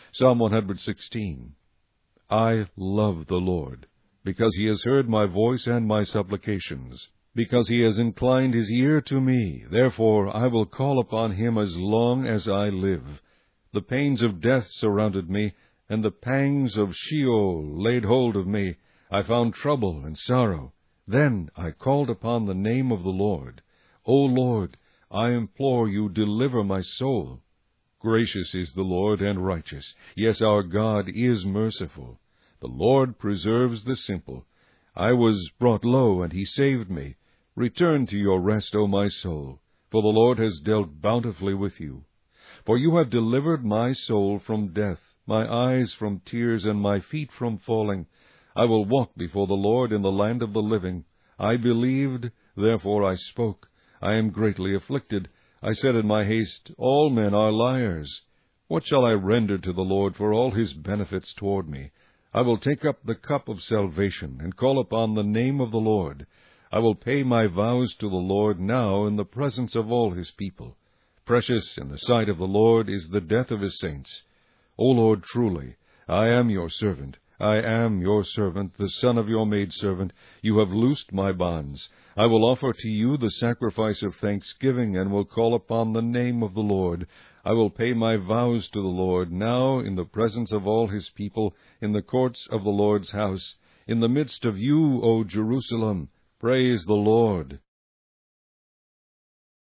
Psalm 116. I love the Lord, because he has heard my voice and my supplications, because he has inclined his ear to me. Therefore I will call upon him as long as I live. The pains of death surrounded me, and the pangs of Sheol laid hold of me. I found trouble and sorrow. Then I called upon the name of the Lord. O Lord, I implore you, deliver my soul. Gracious is the Lord and righteous. Yes, our God is merciful. The Lord preserves the simple. I was brought low, and he saved me. Return to your rest, O my soul, for the Lord has dealt bountifully with you. For you have delivered my soul from death, my eyes from tears, and my feet from falling. I will walk before the Lord in the land of the living. I believed, therefore I spoke. I am greatly afflicted. I said in my haste, all men are liars. What shall I render to the Lord for all his benefits toward me? I will take up the cup of salvation, and call upon the name of the Lord. I will pay my vows to the Lord now in the presence of all his people. Precious in the sight of the Lord is the death of his saints. O Lord, truly, I am your servant. I am your servant, the son of your maidservant. You have loosed my bonds. I will offer to you the sacrifice of thanksgiving, and will call upon the name of the Lord. I will pay my vows to the Lord now in the presence of all his people, in the courts of the Lord's house. In the midst of you, O Jerusalem, praise the Lord.